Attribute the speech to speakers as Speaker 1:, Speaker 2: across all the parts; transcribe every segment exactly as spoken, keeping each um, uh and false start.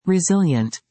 Speaker 1: Resilient.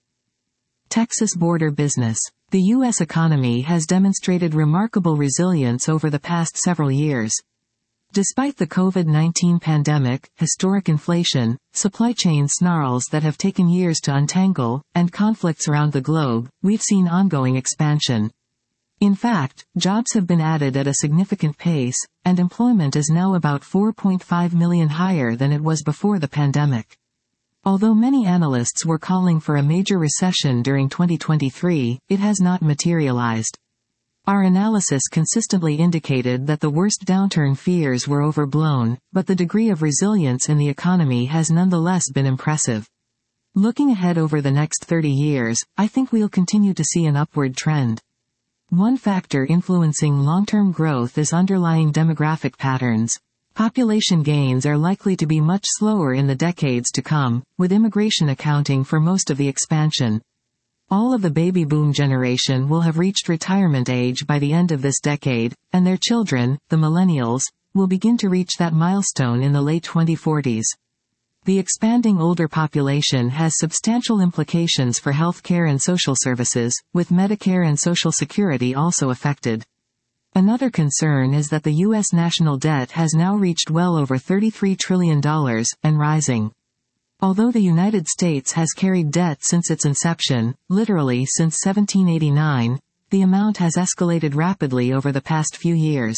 Speaker 1: Texas border business. The U S economy has demonstrated remarkable resilience over the past several years. Despite the COVID nineteen pandemic, historic inflation, supply chain snarls that have taken years to untangle, and conflicts around the globe, we've seen ongoing expansion. In fact, jobs have been added at a significant pace, and employment is now about four point five million higher than it was before the pandemic. Although many analysts were calling for a major recession during twenty twenty-three, it has not materialized. Our analysis consistently indicated that the worst downturn fears were overblown, but the degree of resilience in the economy has nonetheless been impressive. Looking ahead over the next thirty years, I think we'll continue to see an upward trend. One factor influencing long-term growth is underlying demographic patterns. Population gains are likely to be much slower in the decades to come, with immigration accounting for most of the expansion. All of the baby boom generation will have reached retirement age by the end of this decade, and their children, the millennials, will begin to reach that milestone in the late twenty forties. The expanding older population has substantial implications for healthcare and social services, with Medicare and Social Security also affected. Another concern is that the U S national debt has now reached well over thirty-three trillion dollars, and rising. Although the United States has carried debt since its inception, literally since seventeen eighty-nine, the amount has escalated rapidly over the past few years.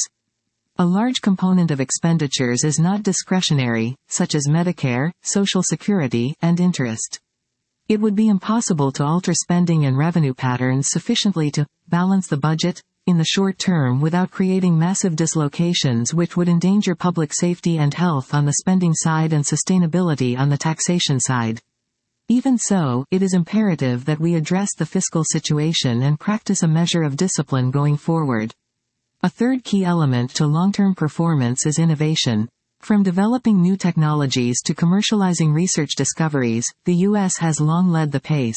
Speaker 1: A large component of expenditures is not discretionary, such as Medicare, Social Security, and interest. It would be impossible to alter spending and revenue patterns sufficiently to balance the budget in the short term without creating massive dislocations which would endanger public safety and health on the spending side and sustainability on the taxation side. Even so, it is imperative that we address the fiscal situation and practice a measure of discipline going forward. A third key element to long-term performance is innovation. From developing new technologies to commercializing research discoveries, the U S has long led the pace.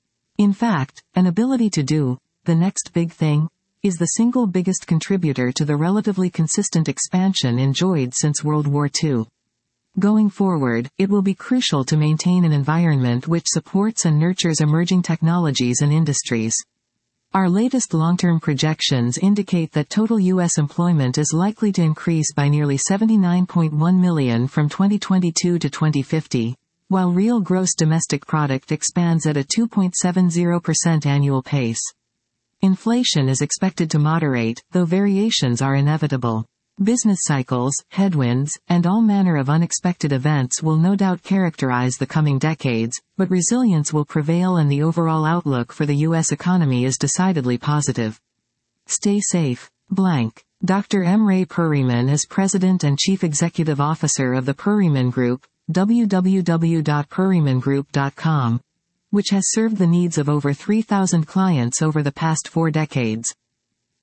Speaker 1: In fact, an ability to do the next big thing is the single biggest contributor to the relatively consistent expansion enjoyed since World War Two. Going forward, it will be crucial to maintain an environment which supports and nurtures emerging technologies and industries. Our latest long-term projections indicate that total U S employment is likely to increase by nearly seventy-nine point one million from twenty twenty-two to twenty fifty, while real gross domestic product expands at a two point seven zero percent annual pace. Inflation is expected to moderate, though variations are inevitable. Business cycles, headwinds, and all manner of unexpected events will no doubt characterize the coming decades, but resilience will prevail and the overall outlook for the U S economy is decidedly positive. Stay safe. Blank. Doctor M. Ray Perryman is President and Chief Executive Officer of the Perryman Group, w w w dot perryman group dot com, which has served the needs of over three thousand clients over the past four decades.